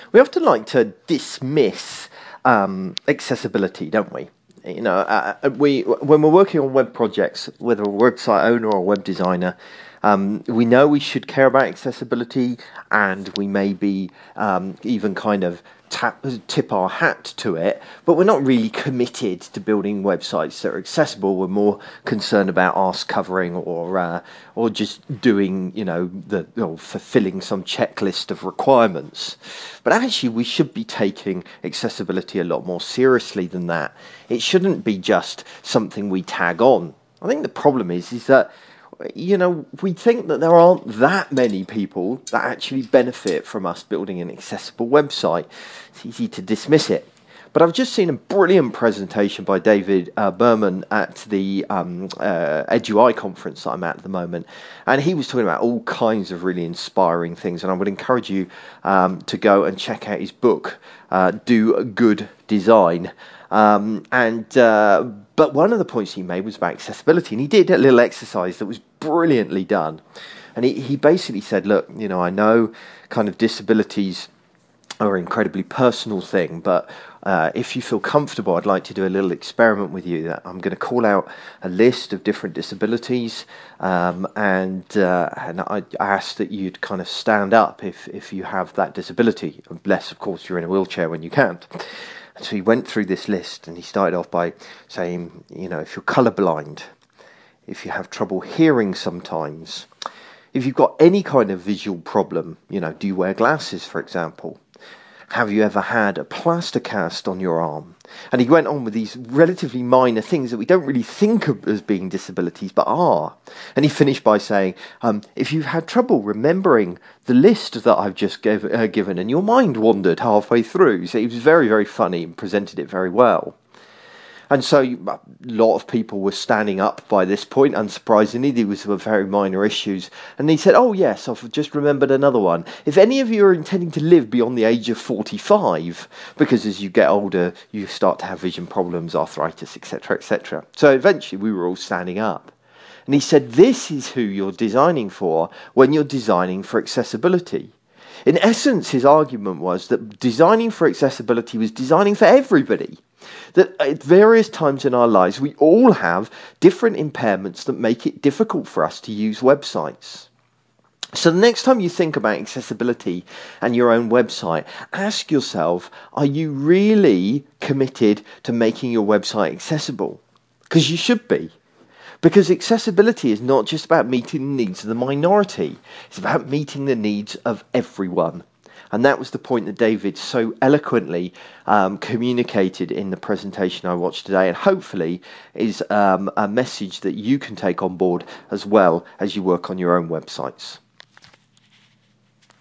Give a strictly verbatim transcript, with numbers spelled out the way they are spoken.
We often like to dismiss um, accessibility, don't we? You know, uh, we when we're working on web projects, whether we're a website owner or a web designer, um, we know we should care about accessibility, and we maybe um, even kind of tap, tip our hat to it, but we're not really committed to building websites that are accessible. We're more concerned about arse covering or uh, or just doing, you know, the or fulfilling some checklist of requirements. But actually, we should be taking accessibility a lot more seriously than that. It shouldn't be just something we tag on. I think the problem is is that, you know, we think that there aren't that many people that actually benefit from us building an accessible website. It's easy to dismiss it. But I've just seen a brilliant presentation by David uh, Berman at the um, uh, EduI conference that I'm at at the moment. And he was talking about all kinds of really inspiring things. And I would encourage you um, to go and check out his book, uh, Do Good Design. Um, and uh, but one of the points he made was about accessibility, and he did a little exercise that was brilliantly done. And he, he basically said, look, you know, I know kind of disabilities are an incredibly personal thing, but uh, if you feel comfortable, I'd like to do a little experiment with you. That I'm going to call out a list of different disabilities, um, and uh, and I, I ask that you'd kind of stand up if if you have that disability, unless of course you're in a wheelchair when you can't. So he went through this list, and he started off by saying, you know, if you're colourblind, if you have trouble hearing sometimes, if you've got any kind of visual problem, you know, do you wear glasses, for example? Have you ever had a plaster cast on your arm? And he went on with these relatively minor things that we don't really think of as being disabilities, but are. And he finished by saying, um, if you've had trouble remembering the list that I've just gave, uh, given and your mind wandered halfway through. So he was very, very funny and presented it very well. And so a lot of people were standing up by this point, unsurprisingly. These were very minor issues. And he said, oh yes, I've just remembered another one. If any of you are intending to live beyond the age of forty-five, because as you get older, you start to have vision problems, arthritis, et cetera, et cetera. So eventually we were all standing up. And he said, this is who you're designing for when you're designing for accessibility. In essence, his argument was that designing for accessibility was designing for everybody. That at various times in our lives, we all have different impairments that make it difficult for us to use websites. So the next time you think about accessibility and your own website, ask yourself, are you really committed to making your website accessible? Because you should be. Because accessibility is not just about meeting the needs of the minority, it's about meeting the needs of everyone. And that was the point that David so eloquently um, communicated in the presentation I watched today, and hopefully is um, a message that you can take on board as well as you work on your own websites.